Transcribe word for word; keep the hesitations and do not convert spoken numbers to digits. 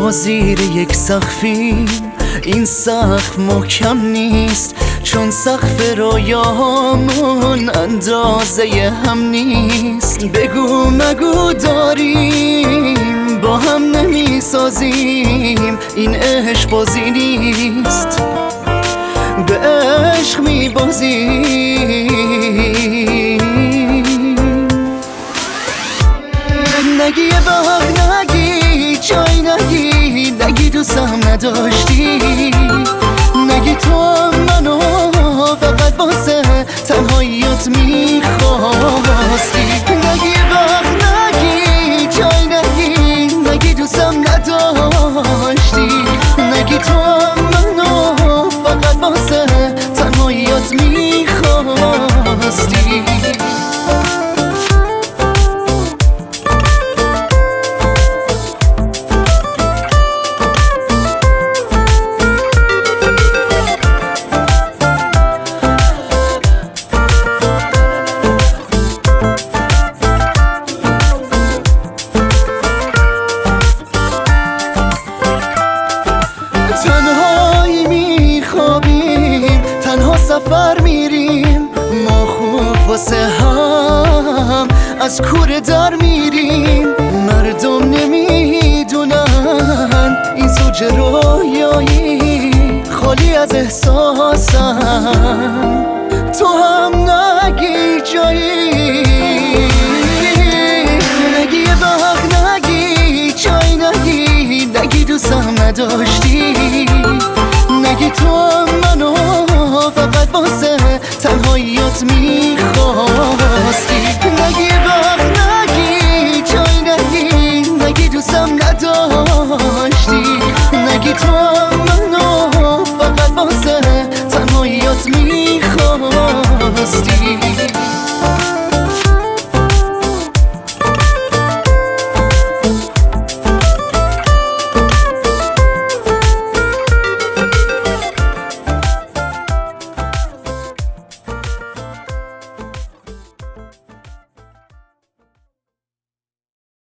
ما زیر یک سقفیم، این سقف محکم نیست، چون سقف رویامون اندازه هم نیست. بگو مگو داریم با هم نمی سازیم، این عشق بازی نیست، به عشق می بازیم. نگی یه وقت نگی جای نگی، نگی دوستم نداشتی، نگی تو منو فقط واسه تنهاییت میخواستی. نگی یه وقت نگی جای نگی، نگی دوستم نداشتی، نگی تو منو فقط واسه تنهاییت میخواستی. تنهایی میخوابیم، تنها سفر میریم، ما خوب واسه هم از کوره در میریم. مردم نمیدونن این زوج رویایی خالی از احساسم، تو هم نگی جایی، نگی یه وقت نگی جای نگی، نگی دوستم نداشتی، نگی تو منو فقط واسه تنهاییت میخواد.